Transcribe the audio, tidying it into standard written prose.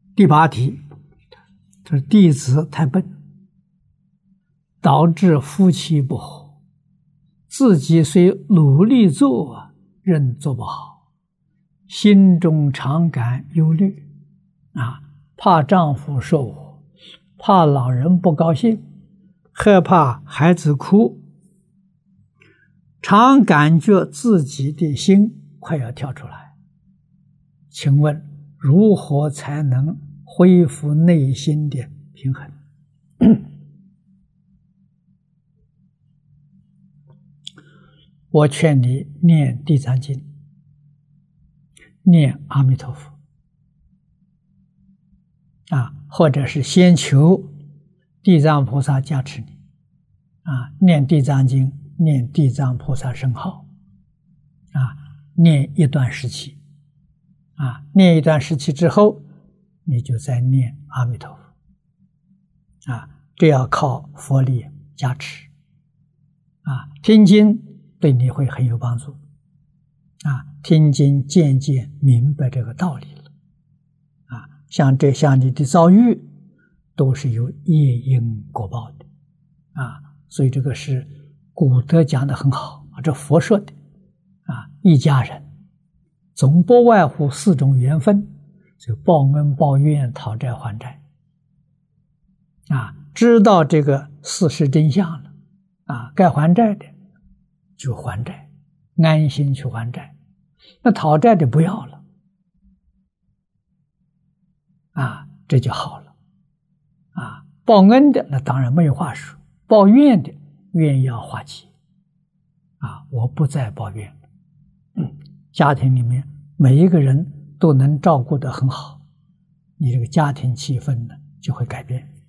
第8题，这弟子太笨，导致夫妻不和，自己虽努力做，仍做不好，心中常感忧虑怕丈夫受苦，怕老人不高兴，害怕孩子哭，常感觉自己的心快要跳出来。请问如何才能恢复内心的平衡？我劝你念地藏经，念阿弥陀佛或者是先求地藏菩萨加持你念地藏经，念地藏菩萨圣号念一段时期念一段时期之后，你就再念阿弥陀佛这要靠佛力加持听经对你会很有帮助听经渐渐明白这个道理了像你的遭遇都是有业因果报的所以这个是古德讲的很好这佛说的一家人总不外乎4种缘分，就报恩报怨讨债还债知道这个事实真相了该还债的就还债，安心去还债，那讨债的不要了这就好了报恩的那当然没有话说，报怨的怨要化解我不再抱怨了家庭里面每一个人都能照顾得很好，你这个家庭气氛呢就会改变。